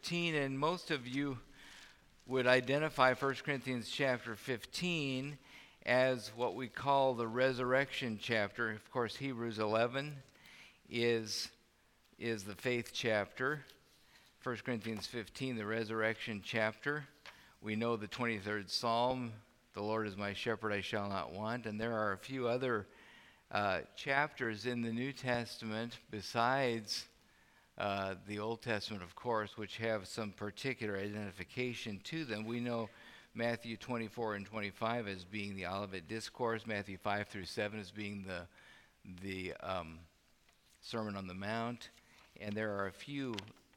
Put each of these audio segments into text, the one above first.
15, and most of you would identify 1 Corinthians chapter 15 as what we call the resurrection chapter. Of course, Hebrews 11 is the faith chapter. 1 Corinthians 15, the resurrection chapter. We know the 23rd Psalm, the Lord is my shepherd, I shall not want. And there are a few other chapters in the New Testament besides the Old Testament, of course, which have some particular identification to them. We know Matthew 24 and 25 as being the Olivet Discourse, Matthew 5 through 7 as being the Sermon on the Mount, and there are a few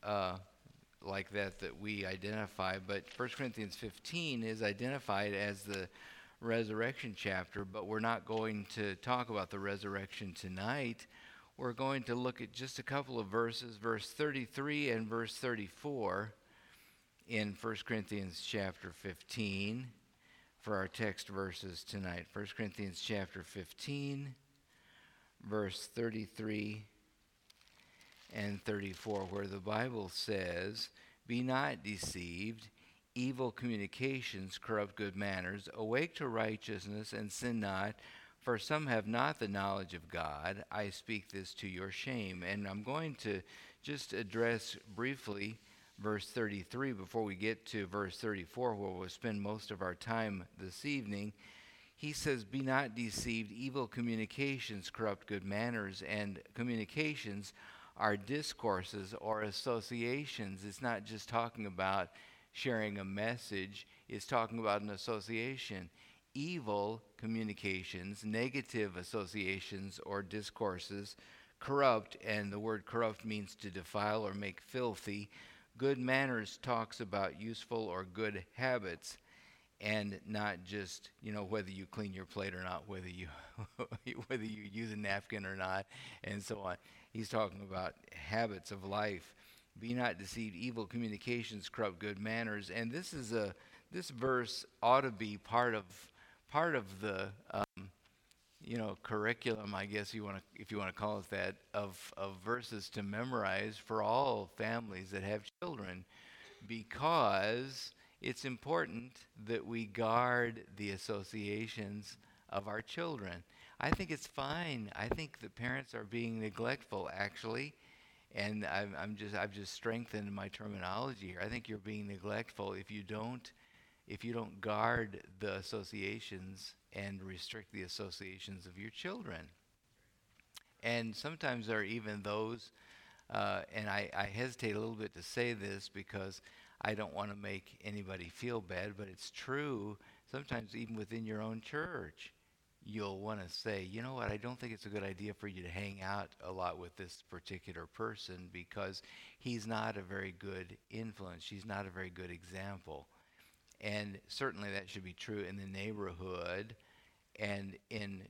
like that we identify, but 1 Corinthians 15 is identified as the resurrection chapter, but we're not going to talk about the resurrection tonight. We're going to look at just a couple of verses, verse 33 and verse 34 in 1 Corinthians chapter 15 for our text verses tonight. 1 Corinthians chapter 15, verse 33 and 34, where the Bible says, "Be not deceived, evil communications corrupt good manners. Awake to righteousness and sin not, for some have not the knowledge of God. I speak this to your shame." And I'm going to just address briefly verse 33 before we get to verse 34, where we'll spend most of our time this evening. He says, "Be not deceived, evil communications corrupt good manners." And communications are discourses or associations. It's not just talking about sharing a message, it's talking about an association. Evil communications, negative associations or discourses, corrupt, and the word corrupt means to defile or make filthy. Good manners talks about useful or good habits, and not just, whether you clean your plate or not, whether you whether you use a napkin or not, and so on. He's talking about habits of life. Be not deceived, evil communications corrupt good manners. And this verse ought to be part of the curriculum, I guess if you want to call it that, of verses to memorize for all families that have children, because it's important that we guard the associations of our children. I think it's fine. I think the parents are being neglectful, actually, and I've just strengthened my terminology here. I think you're being neglectful if you don't guard the associations and restrict the associations of your children. And sometimes there are even those, and I hesitate a little bit to say this because I don't want to make anybody feel bad, but it's true. Sometimes even within your own church, you'll want to say, you know what, I don't think it's a good idea for you to hang out a lot with this particular person because he's not a very good influence. She's not a very good example. And certainly that should be true in the neighborhood and in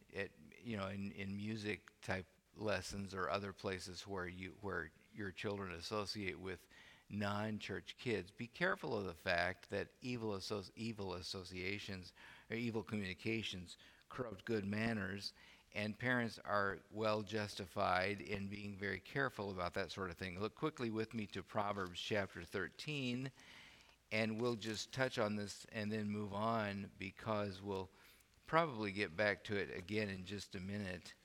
music type lessons or other places where your children associate with non-church kids. Be careful of the fact that evil associations or evil communications corrupt good manners, and parents are well justified in being very careful about that sort of thing. Look quickly with me to Proverbs chapter 13, and we'll just touch on this and then move on because we'll probably get back to it again in just a minute,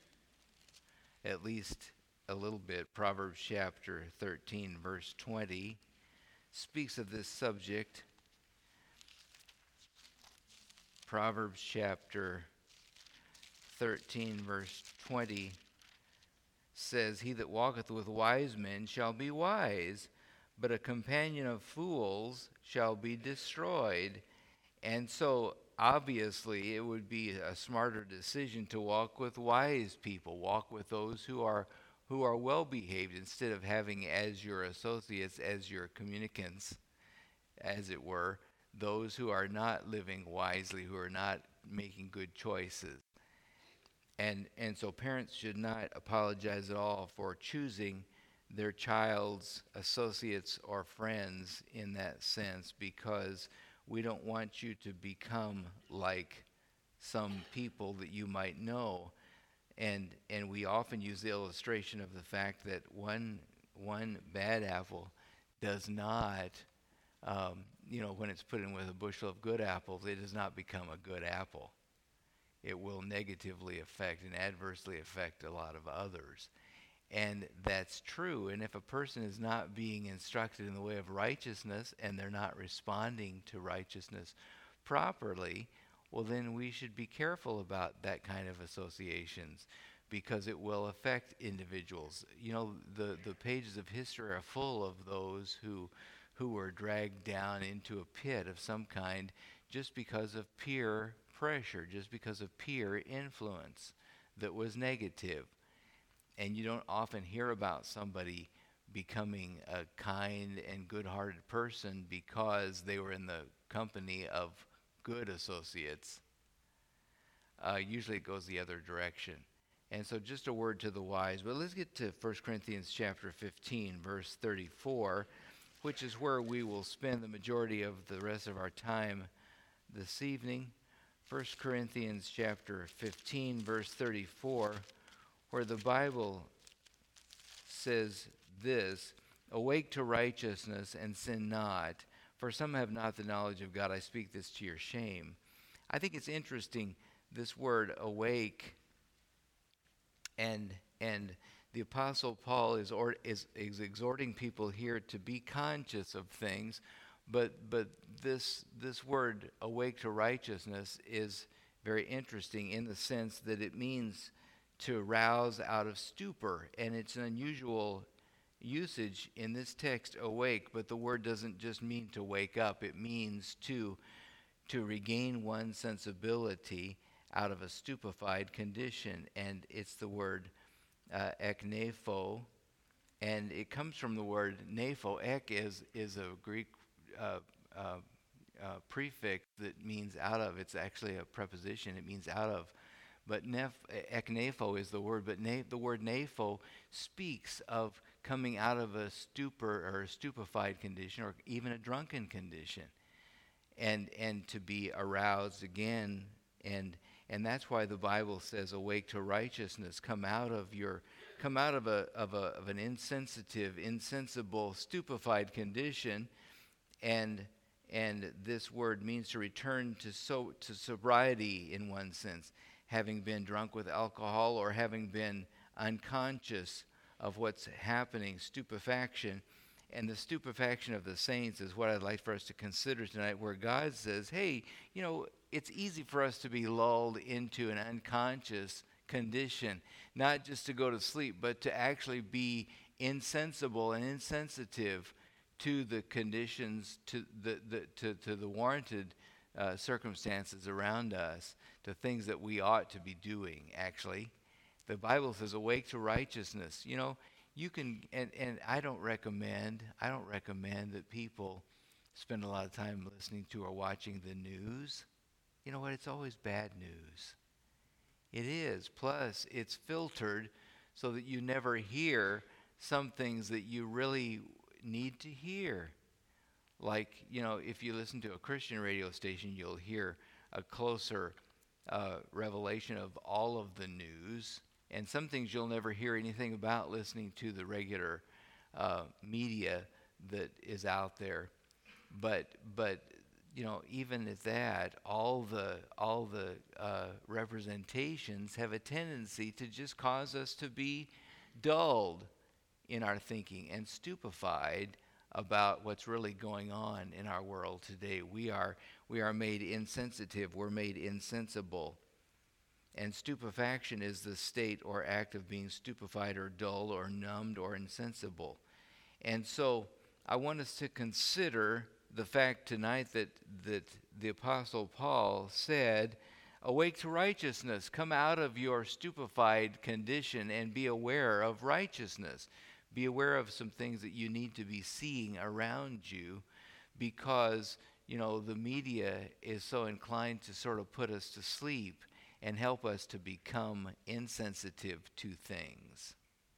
at least a little bit. Proverbs chapter 13, verse 20 speaks of this subject. Proverbs chapter 13, verse 20 says, "He that walketh with wise men shall be wise, but a companion of fools shall be destroyed." And so, obviously, it would be a smarter decision to walk with wise people, walk with those who are well behaved, instead of having as your associates, as your communicants, as it were, those who are not living wisely, who are not making good choices. And so parents should not apologize at all for choosing their child's associates or friends in that sense, because we don't want you to become like some people that you might know. And we often use the illustration of the fact that one bad apple does not, when it's put in with a bushel of good apples, it does not become a good apple. It will negatively affect and adversely affect a lot of others. And that's true. And if a person is not being instructed in the way of righteousness and they're not responding to righteousness properly, well, then we should be careful about that kind of associations because it will affect individuals. The pages of history are full of those who were dragged down into a pit of some kind just because of peer pressure, just because of peer influence that was negative. And you don't often hear about somebody becoming a kind and good-hearted person because they were in the company of good associates. Usually it goes the other direction. And so just a word to the wise. But let's get to 1 Corinthians chapter 15, verse 34, which is where we will spend the majority of the rest of our time this evening. 1 Corinthians chapter 15, verse 34, where the Bible says this, "Awake to righteousness and sin not, for some have not the knowledge of God. I speak this to your shame." I think it's interesting, this word awake, and the Apostle Paul is exhorting people here to be conscious of things, but this word awake to righteousness is very interesting in the sense that it means to rouse out of stupor, and it's an unusual usage in this text, awake, but the word doesn't just mean to wake up. It means to regain one's sensibility out of a stupefied condition, and it's the word eknepho, and it comes from the word nepho. Ek is a Greek prefix that means out of. It's actually a preposition. It means out of. But eknepho is the word, but the word nepho speaks of coming out of a stupor or a stupefied condition or even a drunken condition, and to be aroused again, and that's why the Bible says, "Awake to righteousness." Come out of an insensitive, insensible, stupefied condition, and this word means to return to sobriety in one sense, having been drunk with alcohol or having been unconscious of what's happening, stupefaction. And the stupefaction of the saints is what I'd like for us to consider tonight, where God says, hey, it's easy for us to be lulled into an unconscious condition, not just to go to sleep, but to actually be insensible and insensitive to the conditions, to the warranted circumstances around us, to things that we ought to be doing, actually. The Bible says, awake to righteousness. You can, and I don't recommend that people spend a lot of time listening to or watching the news. You know what? It's always bad news. It is. Plus, it's filtered so that you never hear some things that you really need to hear. Like, if you listen to a Christian radio station, you'll hear a closer revelation of all of the news. And some things you'll never hear anything about listening to the regular media that is out there. But even at that, all the representations have a tendency to just cause us to be dulled in our thinking and stupefied about what's really going on in our world today. We are made insensitive. We're made insensible. And stupefaction is the state or act of being stupefied or dull or numbed or insensible. And so I want us to consider the fact tonight that the Apostle Paul said, awake to righteousness. Come out of your stupefied condition and be aware of righteousness. Be aware of some things that you need to be seeing around you, because, the media is so inclined to sort of put us to sleep and help us to become insensitive to things.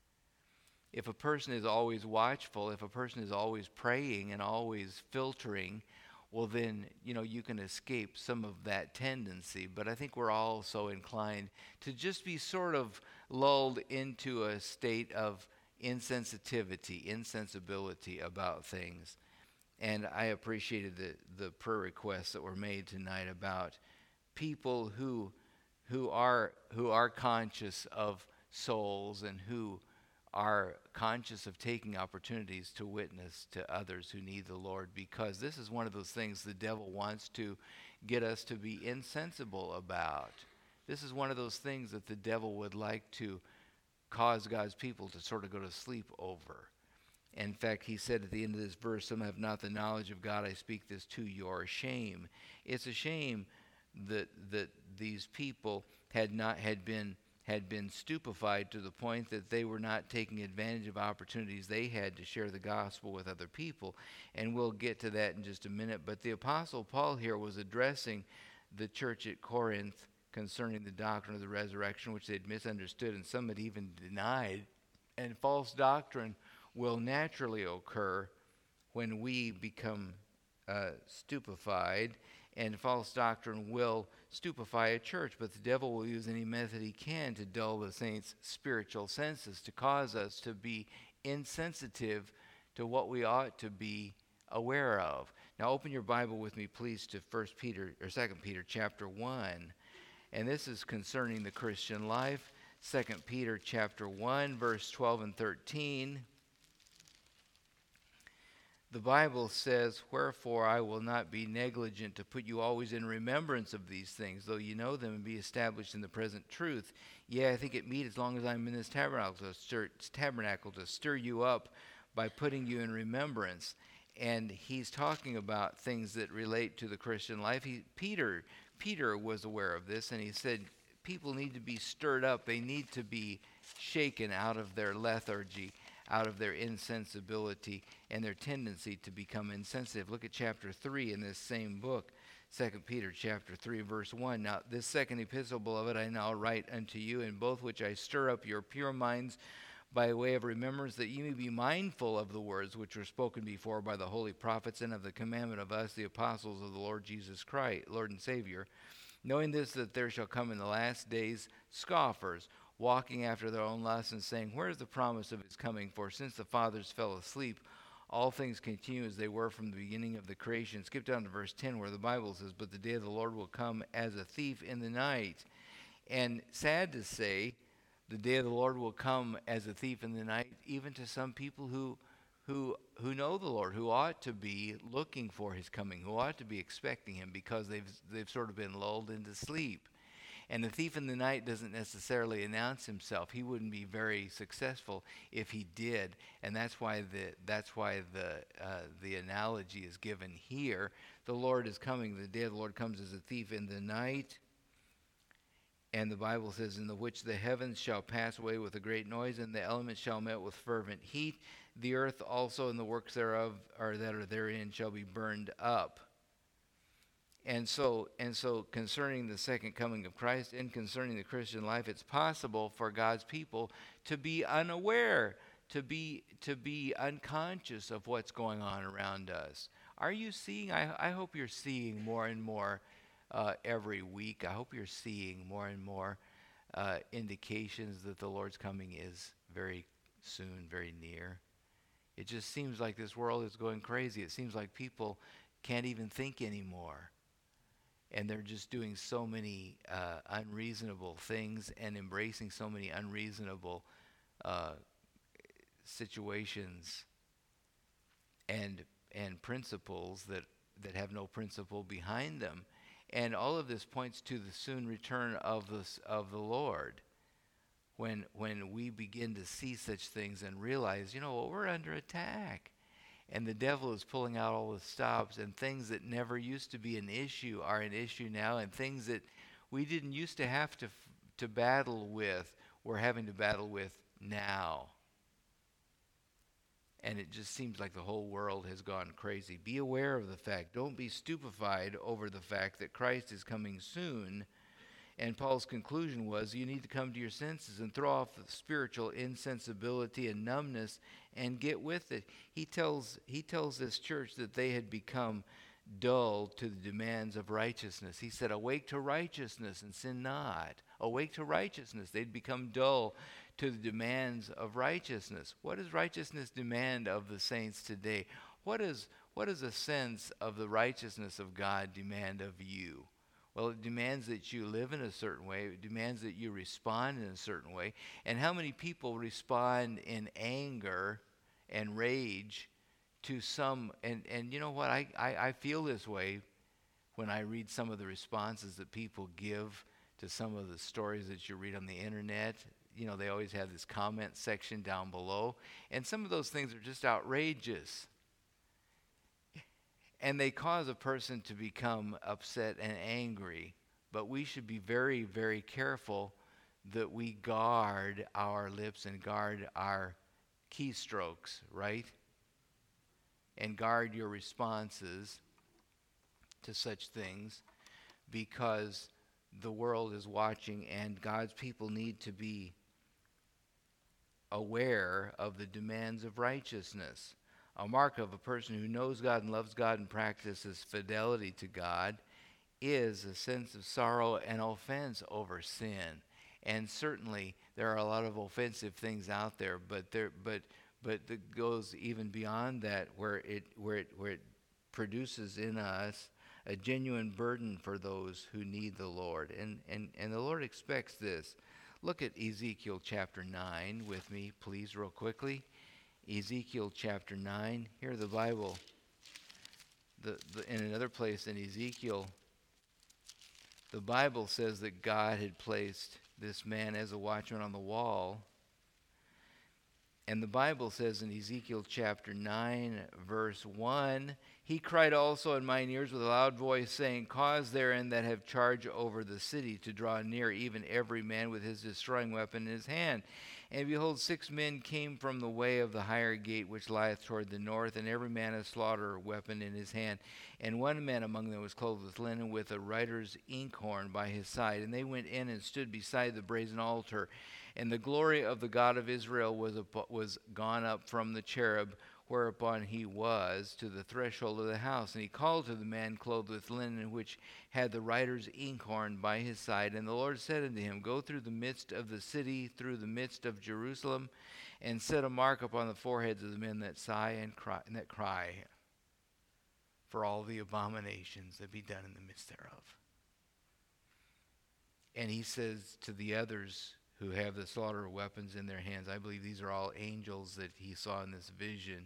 If a person is always watchful, if a person is always praying and always filtering, well then, you can escape some of that tendency. But I think we're all so inclined to just be sort of lulled into a state of insensibility about things. And I appreciated the prayer requests that were made tonight about people who are conscious of souls and who are conscious of taking opportunities to witness to others who need the Lord, because this is one of those things the devil wants to get us to be insensible about. This is one of those things that the devil would like to cause God's people to sort of go to sleep over. In fact, he said at the end of this verse, "Some have not the knowledge of God. I speak this to your shame." It's a shame that these people had been stupefied to the point that they were not taking advantage of opportunities they had to share the gospel with other people. And we'll get to that in just a minute. But the Apostle Paul here was addressing the church at Corinth concerning the doctrine of the resurrection, which they'd misunderstood and some had even denied. And false doctrine will naturally occur when we become stupefied, and false doctrine will stupefy a church, but the devil will use any method he can to dull the saints' spiritual senses, to cause us to be insensitive to what we ought to be aware of. Now open your Bible with me, please, to 2 Peter chapter 1. And this is concerning the Christian life. 2 Peter chapter 1, verse 12 and 13. The Bible says, "Wherefore I will not be negligent to put you always in remembrance of these things, though you know them and be established in the present truth. Yea, I think it meet as long as I'm in this tabernacle to stir you up by putting you in remembrance." And he's talking about things that relate to the Christian life. Peter was aware of this, and he said people need to be stirred up. They need to be shaken out of their lethargy, out of their insensibility and their tendency to become insensitive. Look at chapter 3 in this same book, 2 Peter chapter 3, verse 1. "Now this second epistle, beloved, I now write unto you, in both which I stir up your pure minds by way of remembrance, that ye may be mindful of the words which were spoken before by the holy prophets, and of the commandment of us, the apostles of the Lord Jesus Christ, Lord and Savior, knowing this, that there shall come in the last days scoffers, walking after their own lusts, and saying, Where is the promise of his coming? For since the fathers fell asleep, all things continue as they were from the beginning of the creation." Skip down to verse 10 where the Bible says, "But the day of the Lord will come as a thief in the night." And sad to say, the day of the Lord will come as a thief in the night, even to some people who know the Lord, who ought to be looking for his coming, who ought to be expecting him, because they've sort of been lulled into sleep. And the thief in the night doesn't necessarily announce himself. He wouldn't be very successful if he did, and that's why the analogy is given here. The Lord is coming. The day of the Lord comes as a thief in the night. And the Bible says, "In the which the heavens shall pass away with a great noise, and the elements shall melt with fervent heat. The earth also and the works thereof that are therein shall be burned up." And so concerning the second coming of Christ and concerning the Christian life, it's possible for God's people to be unaware, to be unconscious of what's going on around us. Are you seeing? I hope you're seeing more and more every week. I hope you're seeing more and more indications that the Lord's coming is very soon, very near. It just seems like this world is going crazy. It seems like people can't even think anymore. And they're just doing so many unreasonable things and embracing so many unreasonable situations and principles that have no principle behind them. And all of this points to the soon return of the Lord. When we begin to see such things and realize, we're under attack. And the devil is pulling out all the stops, and things that never used to be an issue are an issue now, and things that we didn't used to have to battle with, we're having to battle with now. And it just seems like the whole world has gone crazy. Be aware of the fact. Don't be stupefied over the fact that Christ is coming soon. And Paul's conclusion was, you need to come to your senses and throw off the spiritual insensibility and numbness and get with it. He tells this church that they had become dull to the demands of righteousness. He said, awake to righteousness and sin not. Awake to righteousness. They'd become dull to the demands of righteousness. What does righteousness demand of the saints today? What does a sense of the righteousness of God demand of you? Well, it demands that you live in a certain way. It demands that you respond in a certain way. And how many people respond in anger and rage to some, and you know what, I feel this way when I read some of the responses that people give to some of the stories that you read on the internet. You know, they always have this comment section down below, and some of those things are just outrageous. And they cause a person to become upset and angry. But we should be very, very careful that we guard our lips and guard our keystrokes, right? And guard your responses to such things, because the world is watching and God's people need to be aware of the demands of righteousness. A mark of a person who knows God and loves God and practices fidelity to God is a sense of sorrow and offense over sin. And certainly there are a lot of offensive things out there, but that goes even beyond that, where it produces in us a genuine burden for those who need the Lord. And the Lord expects this. Look at Ezekiel chapter 9 with me, please, real quickly. Ezekiel chapter 9. Here the Bible, in another place in Ezekiel, the Bible says that God had placed this man as a watchman on the wall. And the Bible says in Ezekiel chapter 9, verse 1, he cried also in mine ears with a loud voice, saying, cause therein that have charge over the city to draw near, even every man with his destroying weapon in his hand. And behold, 6 men came from the way of the higher gate, which lieth toward the north, and every man a slaughter weapon in his hand. And one man among them was clothed with linen, with a writer's inkhorn by his side. And they went in and stood beside the brazen altar. And the glory of the God of Israel was gone up from the cherub, whereupon he was, to the threshold of the house. And he called to the man clothed with linen, which had the writer's inkhorn by his side. And the Lord said unto him, go through the midst of the city, through the midst of Jerusalem, and set a mark upon the foreheads of the men that sigh and that cry for all the abominations that be done in the midst thereof. And he says to the others who have the slaughter weapons in their hands, I believe these are all angels that he saw in this vision,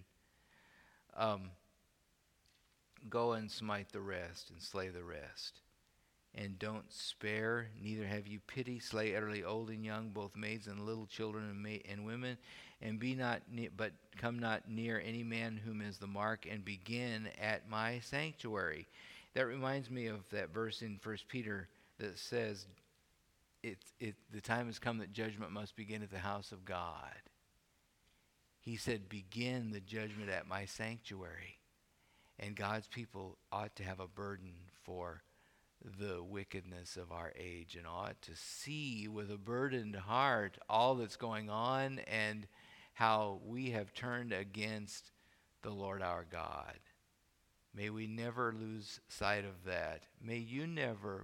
go and smite the rest and slay the rest. And don't spare, neither have you pity. Slay utterly old and young, both maids and little children and women, and be not but come not near any man whom is the mark, and begin at my sanctuary. That reminds me of that verse in 1 Peter that says, the time has come that judgment must begin at the house of God. He said, begin the judgment at my sanctuary. And God's people ought to have a burden for the wickedness of our age, and ought to see with a burdened heart all that's going on and how we have turned against the Lord our God. May we never lose sight of that. May you never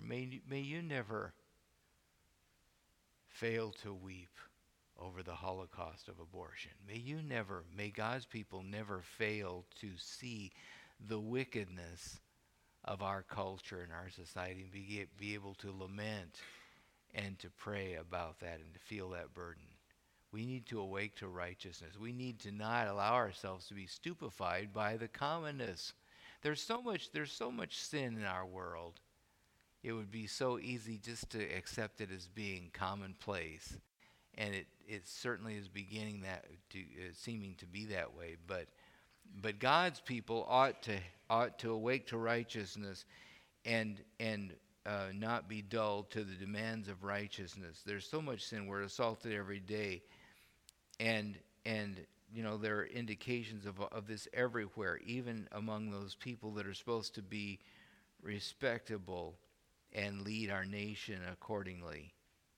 fail to weep over the Holocaust of abortion. May God's people never fail to see the wickedness of our culture and our society, and be able to lament and to pray about that and to feel that burden. We need to awake to righteousness. We need to not allow ourselves to be stupefied by the commonness. There's so much sin in our world. It would be so easy just to accept it as being commonplace, and it certainly is beginning seeming to be that way. But God's people ought to awake to righteousness, and not be dull to the demands of righteousness. There's so much sin. We're assaulted every day, and you know, there are indications of this everywhere, even among those people that are supposed to be respectable and lead our nation accordingly.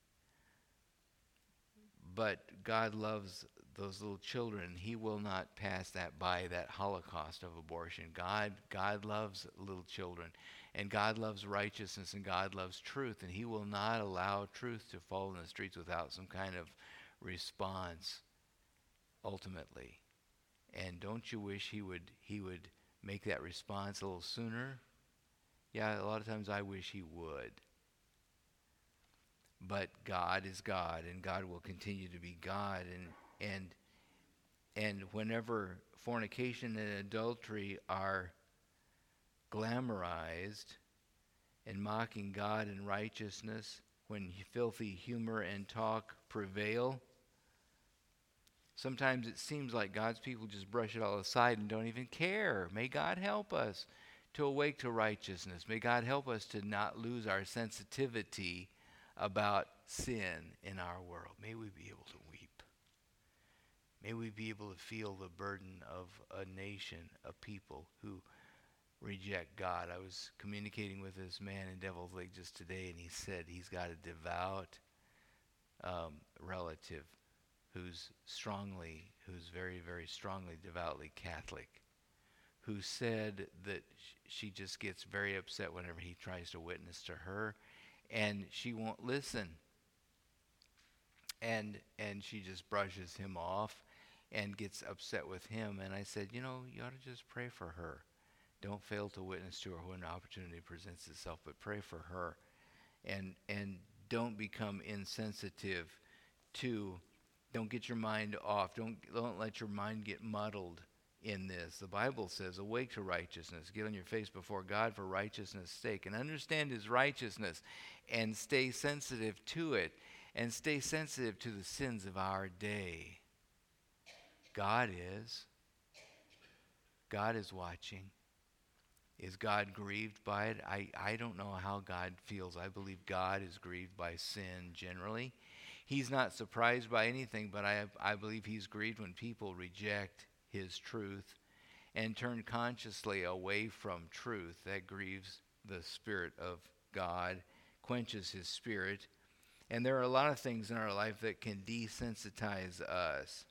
But God loves those little children. He will not pass that by, that holocaust of abortion. God loves little children, and God loves righteousness, and God loves truth, and he will not allow truth to fall in the streets without some kind of response ultimately. And don't you wish he would make that response a little sooner? Yeah, a lot of times I wish he would. But God is God, and God will continue to be God. And whenever fornication and adultery are glamorized and mocking God and righteousness, when filthy humor and talk prevail, sometimes it seems like God's people just brush it all aside and don't even care. May God help us to awake to righteousness. May God help us to not lose our sensitivity about sin in our world. May we be able to weep. May we be able to feel the burden of a nation, a people who reject God. I was communicating with this man in Devil's Lake just today, and he said he's got a devout relative who's very, very strongly devoutly Catholic, who said that she just gets very upset whenever he tries to witness to her, and she won't listen. And she just brushes him off and gets upset with him. And I said, you ought to just pray for her. Don't fail to witness to her when an opportunity presents itself, but pray for her. And don't become insensitive to, don't get your mind off. Don't let your mind get muddled in this. The Bible says, awake to righteousness. Get on your face before God for righteousness' sake. And understand his righteousness and stay sensitive to it. And stay sensitive to the sins of our day. God is. God is watching. Is God grieved by it? I don't know how God feels. I believe God is grieved by sin generally. He's not surprised by anything, but I believe he's grieved when people reject his truth and turn consciously away from truth. That grieves the Spirit of God, quenches his spirit. And there are a lot of things in our life that can desensitize us,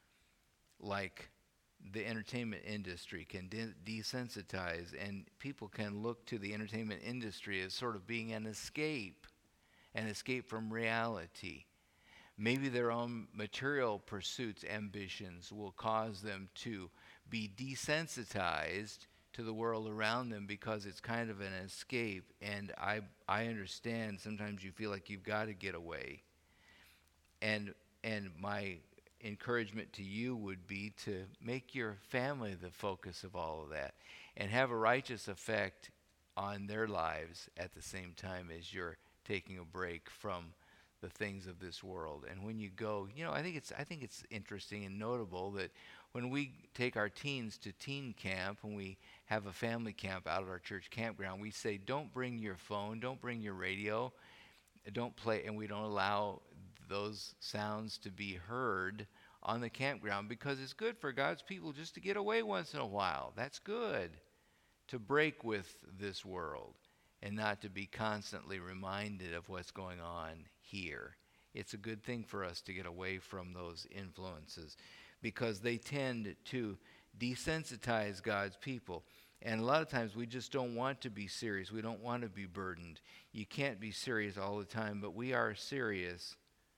like the entertainment industry can desensitize, and people can look to the entertainment industry as sort of being an escape from reality. Maybe their own material pursuits, ambitions will cause them to be desensitized to the world around them because it's kind of an escape. And I understand sometimes you feel like you've got to get away. And my encouragement to you would be to make your family the focus of all of that and have a righteous effect on their lives at the same time as you're taking a break from the things of this world. And when you go, I think it's interesting and notable that when we take our teens to teen camp, when we have a family camp out at our church campground, we say, don't bring your phone, don't bring your radio, don't play, and we don't allow those sounds to be heard on the campground because it's good for God's people just to get away once in a while. That's good, to break with this world and not to be constantly reminded of what's going on here. It's a good thing for us to get away from those influences because they tend to desensitize God's people. And a lot of times we just don't want to be serious. We don't want to be burdened. You can't be serious all the time, but we are serious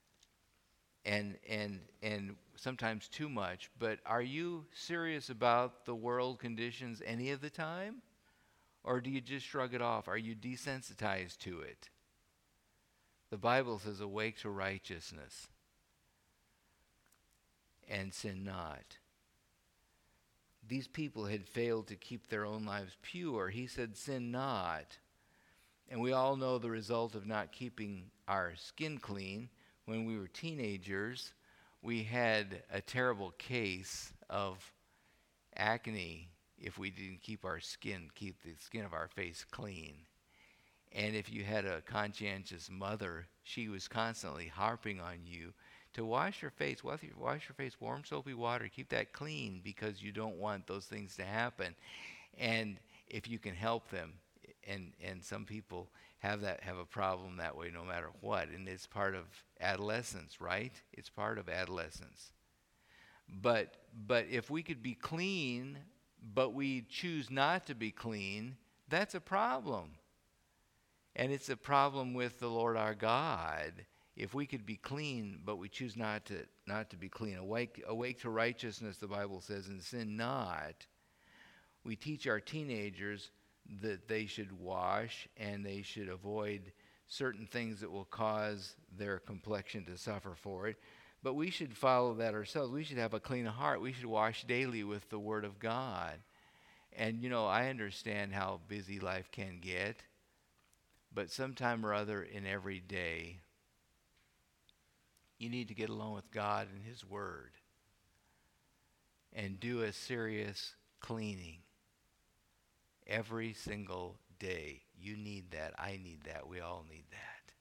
and sometimes too much. But are you serious about the world conditions any of the time? Or do you just shrug it off? Are you desensitized to it? The Bible says, awake to righteousness and sin not. These people had failed to keep their own lives pure. He said, sin not. And we all know the result of not keeping our skin clean. When we were teenagers, we had a terrible case of acne if we didn't keep the skin of our face clean. And if you had a conscientious mother, she was constantly harping on you to wash your face. Wash your face, warm soapy water. Keep that clean because you don't want those things to happen. And if you can help them, and some people have a problem that way no matter what. And it's part of adolescence, right? It's part of adolescence. But if we could be clean, but we choose not to be clean, that's a problem. And it's a problem with the Lord our God if we could be clean, but we choose not to be clean, awake to righteousness, the Bible says, and sin not, we teach our teenagers that they should wash and they should avoid certain things that will cause their complexion to suffer for it. But we should follow that ourselves. We should have a clean heart. We should wash daily with the Word of God. And, I understand how busy life can get, but sometime or other in every day, you need to get along with God and His Word and do a serious cleaning every single day. You need that. I need that. We all need that.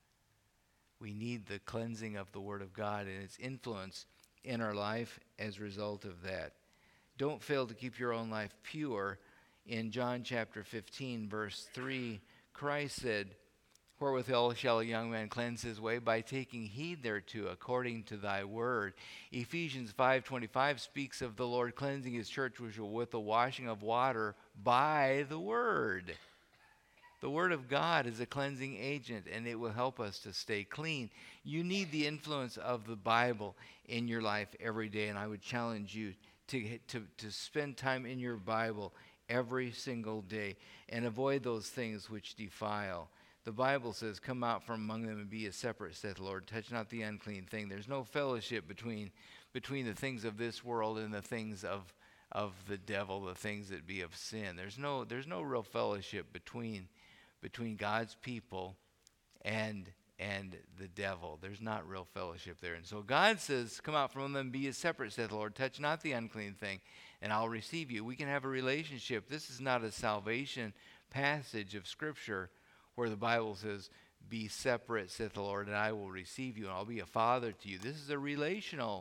We need the cleansing of the Word of God and its influence in our life as a result of that. Don't fail to keep your own life pure. In John chapter 15, verse 3, Christ said, "Wherewithal shall a young man cleanse his way? By taking heed thereto, according to thy word." Ephesians 5:25 speaks of the Lord cleansing his church with the washing of water by the word. The Word of God is a cleansing agent, and it will help us to stay clean. You need the influence of the Bible in your life every day, and I would challenge you to spend time in your Bible every single day and avoid those things which defile. The Bible says, "Come out from among them and be a separate," saith the Lord. "Touch not the unclean thing." There's no fellowship between the things of this world and the things of the devil, the things that be of sin. There's no real fellowship between God's people and the devil. There's not real fellowship there. And so God says, "Come out from them, be ye separate," saith the Lord. "Touch not the unclean thing, and I'll receive you." We can have a relationship. This is not a salvation passage of Scripture where the Bible says, "Be separate," saith the Lord, "and I will receive you, and I'll be a father to you." This is a relational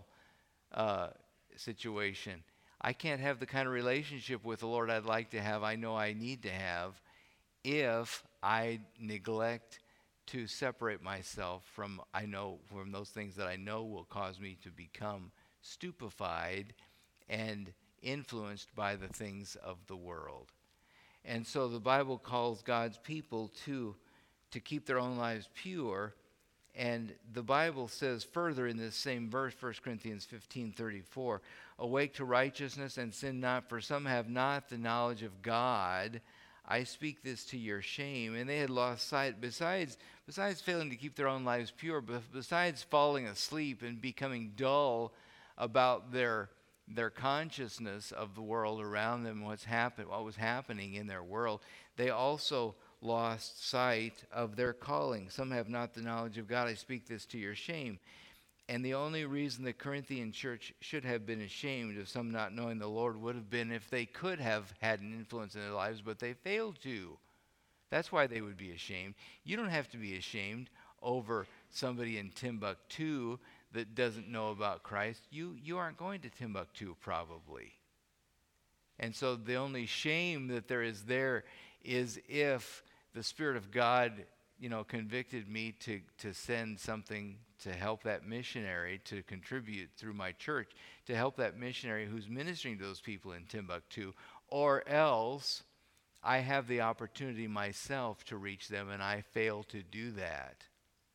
situation. I can't have the kind of relationship with the Lord I'd like to have, I know I need to have, if I neglect to separate myself from those things that I know will cause me to become stupefied and influenced by the things of the world. And so the Bible calls God's people to keep their own lives pure. And the Bible says further in this same verse, 1 Corinthians 15:34, "Awake to righteousness and sin not, for some have not the knowledge of God. I speak this to your shame." And they had lost sight. Besides failing to keep their own lives pure, besides falling asleep and becoming dull about their consciousness of the world around them, what was happening in their world, they also lost sight of their calling. "Some have not the knowledge of God. I speak this to your shame." And the only reason the Corinthian church should have been ashamed of some not knowing the Lord would have been if they could have had an influence in their lives, but they failed to. That's why they would be ashamed. You don't have to be ashamed over somebody in Timbuktu that doesn't know about Christ. You aren't going to Timbuktu probably. And so the only shame that there is if the Spirit of God, convicted me to send something to help that missionary, to contribute through my church, to help that missionary who's ministering to those people in Timbuktu, or else I have the opportunity myself to reach them and I fail to do that.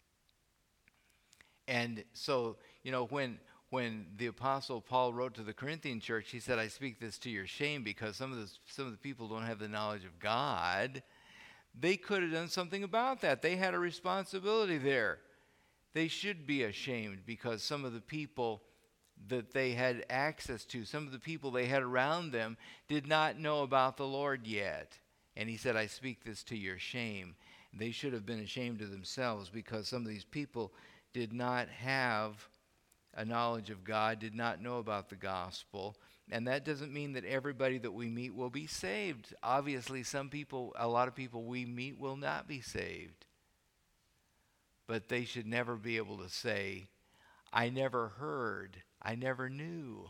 And so, when the Apostle Paul wrote to the Corinthian church, he said, "I speak this to your shame," because some of the people don't have the knowledge of God. They could have done something about that. They had a responsibility there. They should be ashamed because some of the people that they had access to, some of the people they had around them, did not know about the Lord yet. And he said, "I speak this to your shame." They should have been ashamed of themselves because some of these people did not have a knowledge of God, did not know about the gospel. And that doesn't mean that everybody that we meet will be saved. Obviously, a lot of people we meet will not be saved. But they should never be able to say, "I never heard, I never knew,"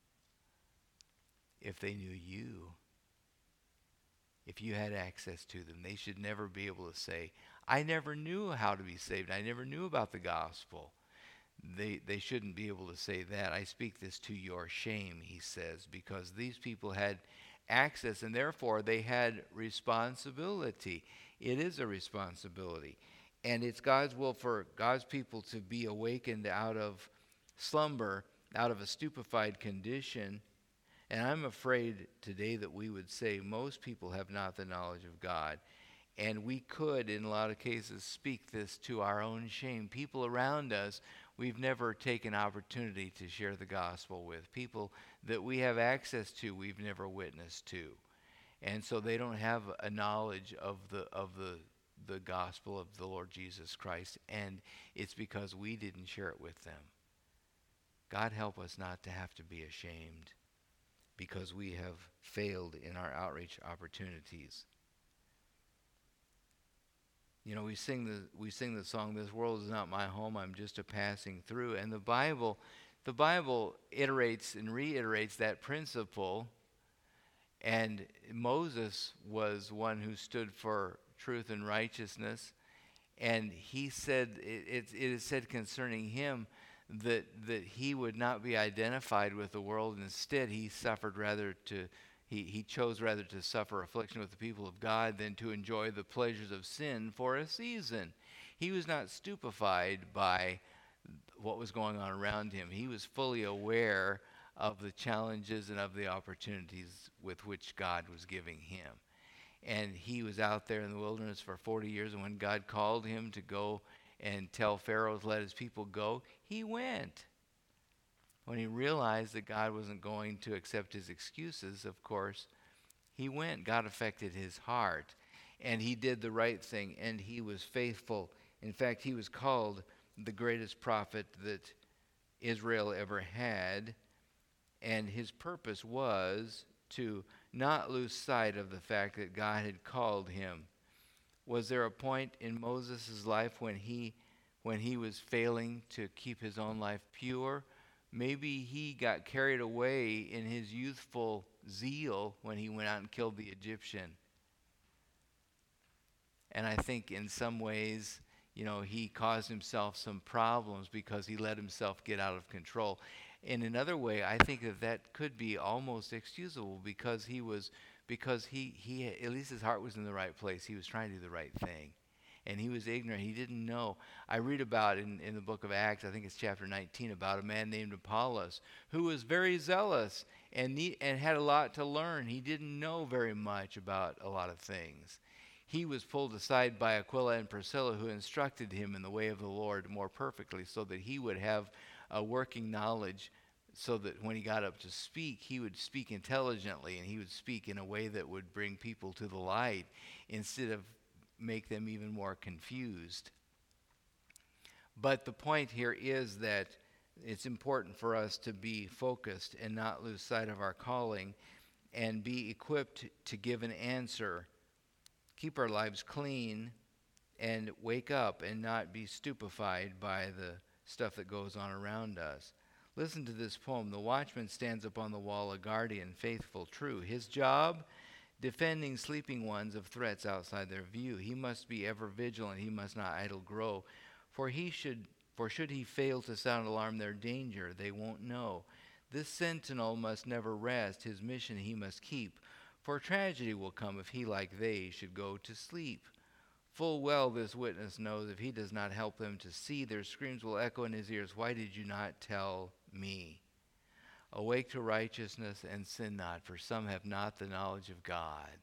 if they knew you. If you had access to them, they should never be able to say, "I never knew how to be saved, I never knew about the gospel." They shouldn't be able to say that. "I speak this to your shame," he says, because these people had access and therefore they had responsibility. It is a responsibility. And it's God's will for God's people to be awakened out of slumber, out of a stupefied condition. And I'm afraid today that we would say most people have not the knowledge of God. And we could, in a lot of cases, speak this to our own shame. People around us, we've never taken opportunity to share the gospel with. People that we have access to, we've never witnessed to. And so they don't have a knowledge of the gospel of the Lord Jesus Christ. And it's because we didn't share it with them. God help us not to have to be ashamed because we have failed in our outreach opportunities. You know, we sing the song, "This world is not my home, I'm just a passing through." And the Bible iterates and reiterates that principle. And Moses was one who stood for truth and righteousness. And he said, it is said concerning him that he would not be identified with the world. Instead, he chose rather to suffer affliction with the people of God than to enjoy the pleasures of sin for a season. He was not stupefied by what was going on around him. He was fully aware of the challenges and of the opportunities with which God was giving him. And he was out there in the wilderness for 40 years, and when God called him to go and tell Pharaoh to let his people go, he went. When he realized that God wasn't going to accept his excuses, of course, he went. God affected his heart, and he did the right thing, and he was faithful. In fact, he was called the greatest prophet that Israel ever had, and his purpose was to not lose sight of the fact that God had called him. Was there a point in Moses' life when he was failing to keep his own life pure? Maybe he got carried away in his youthful zeal when he went out and killed the Egyptian. And I think in some ways, he caused himself some problems because he let himself get out of control. In another way, I think that could be almost excusable because he at least his heart was in the right place. He was trying to do the right thing. And he was ignorant. He didn't know. I read about in the book of Acts, I think it's chapter 19, about a man named Apollos who was very zealous and had a lot to learn. He didn't know very much about a lot of things. He was pulled aside by Aquila and Priscilla, who instructed him in the way of the Lord more perfectly so that he would have a working knowledge, so that when he got up to speak, he would speak intelligently and he would speak in a way that would bring people to the light instead of make them even more confused. But the point here is that it's important for us to be focused and not lose sight of our calling and be equipped to give an answer. Keep our lives clean and wake up and not be stupefied by the stuff that goes on around us. Listen to this poem. The watchman stands upon the wall, a guardian, faithful, true. His job, defending sleeping ones of threats outside their view. He must be ever vigilant. He must not idle grow. For should he fail to sound alarm their danger, they won't know. This sentinel must never rest. His mission he must keep. For tragedy will come if he, like they, should go to sleep. Full well this witness knows if he does not help them to see, their screams will echo in his ears, "Why did you not tell me?" Awake to righteousness and sin not, for some have not the knowledge of God.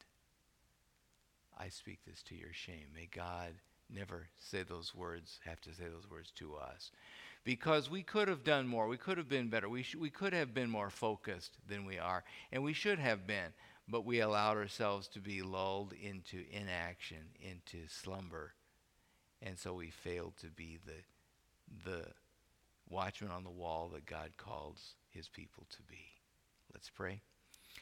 I speak this to your shame. May God never have to say those words to us. Because we could have done more. We could have been better. We could have been more focused than we are. And we should have been. But we allowed ourselves to be lulled into inaction, into slumber. And so we failed to be the watchman on the wall that God calls his people to be. Let's pray.